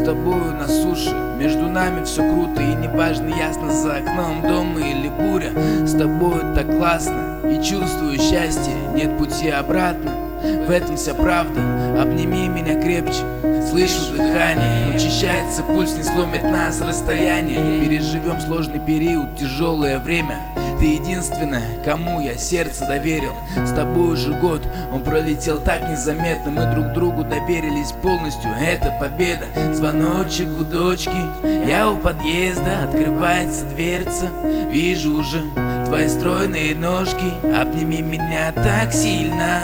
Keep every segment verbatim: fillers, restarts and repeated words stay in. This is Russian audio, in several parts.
тобою на суше. Между нами все круто и неважно, ясно за окном дом или буря. С тобою так классно и чувствую счастье, нет пути обратно. В этом вся правда, обними меня крепче. Слышу дыхание, учащается пульс, не сломит нас расстояние. Переживем сложный период, тяжелое время. Ты единственная, кому я сердце доверил. С тобой уже год, он пролетел так незаметно. Мы друг другу доверились полностью, это победа. Звоночек у дочки, я у подъезда, открывается дверца. Вижу уже твои стройные ножки, обними меня так сильно,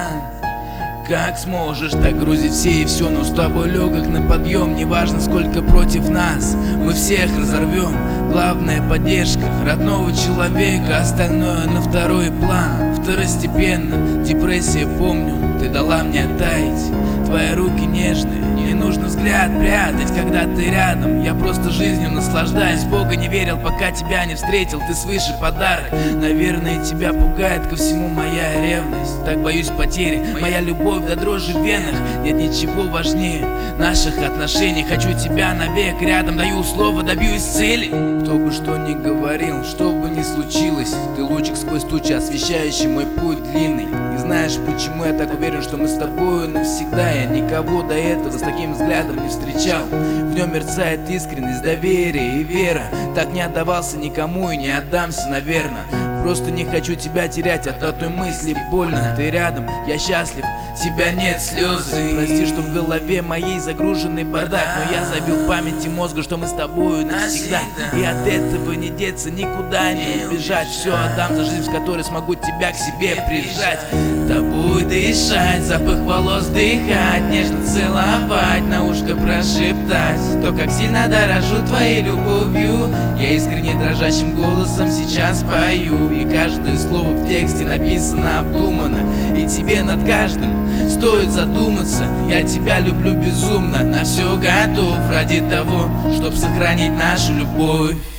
как сможешь, так грузить все и все. Но с тобой легок на подъем, неважно сколько против нас, мы всех разорвем. Главная поддержка родного человека, остальное на второй план, второстепенно. Депрессия, помню, ты дала мне оттаять. Твои руки нежные, не нужно взгляд прятать, когда ты рядом. Я просто жизнью наслаждаюсь, в Бога не верил, пока тебя не встретил. Ты свыше подарок, наверное, тебя пугает ко всему моя ревность. Так боюсь потери, моя любовь до дрожи в венах. Нет ничего важнее наших отношений. Хочу тебя навек рядом, даю слово, добьюсь цели. Кто бы что ни говорил, что бы ни случилось, ты лучик сквозь тучи, освещающий мой путь длинный. И знаешь, почему я так уверен, что мы с тобою навсегда? Я никого до этого с таким взглядом не встречал. В нем мерцает искренность, доверие и вера. Так не отдавался никому и не отдамся, наверное. Просто не хочу тебя терять, от одной мысли больно. Ты рядом, я счастлив, тебя нет, слезы. Прости, что в голове моей загруженный бардак, но я забил в памяти мозга, что мы с тобою навсегда. И от этого не деться, никуда не убежать. Все отдам за жизнь, в которой смогу тебя к себе прижать. Тобой дышать, запах волос вдыхать, нежно целовать, на ушко прошептать то, как сильно дорожу твоей любовью. Я искренне дрожащим голосом сейчас пою, и каждое слово в тексте написано обдуманно. И тебе над каждым стоит задуматься. Я тебя люблю безумно, на все готов ради того, чтоб сохранить нашу любовь.